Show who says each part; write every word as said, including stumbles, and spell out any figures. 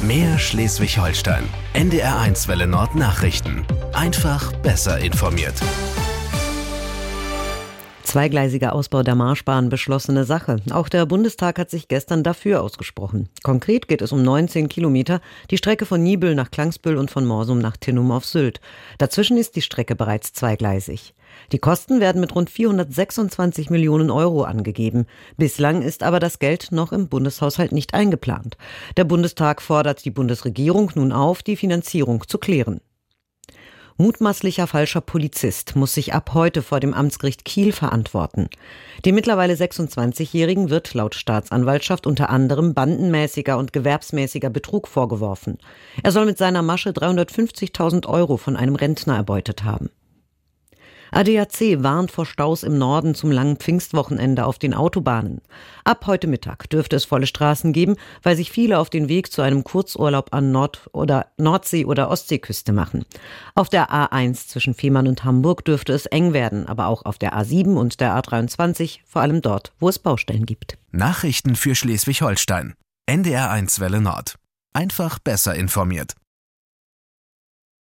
Speaker 1: Mehr Schleswig-Holstein. N D R eins Welle Nord Nachrichten. Einfach besser informiert.
Speaker 2: Zweigleisiger Ausbau der Marschbahn beschlossene Sache. Auch der Bundestag hat sich gestern dafür ausgesprochen. Konkret geht es um neunzehn Kilometer, die Strecke von Niebüll nach Klangsbüll und von Morsum nach Tinnum auf Sylt. Dazwischen ist die Strecke bereits zweigleisig. Die Kosten werden mit rund vierhundertsechsundzwanzig Millionen Euro angegeben. Bislang ist aber das Geld noch im Bundeshaushalt nicht eingeplant. Der Bundestag fordert die Bundesregierung nun auf, die Finanzierung zu klären. Mutmaßlicher falscher Polizist muss sich ab heute vor dem Amtsgericht Kiel verantworten. Dem mittlerweile sechsundzwanzigjährigen wird laut Staatsanwaltschaft unter anderem bandenmäßiger und gewerbsmäßiger Betrug vorgeworfen. Er soll mit seiner Masche dreihundertfünfzigtausend Euro von einem Rentner erbeutet haben. A D A C warnt vor Staus im Norden zum langen Pfingstwochenende auf den Autobahnen. Ab heute Mittag dürfte es volle Straßen geben, weil sich viele auf den Weg zu einem Kurzurlaub an Nord- oder Nordsee- oder Ostseeküste machen. Auf der A eins zwischen Fehmarn und Hamburg dürfte es eng werden, aber auch auf der A sieben und der A dreiundzwanzig, vor allem dort, wo es Baustellen gibt.
Speaker 1: Nachrichten für Schleswig-Holstein. N D R eins Welle Nord. Einfach besser informiert.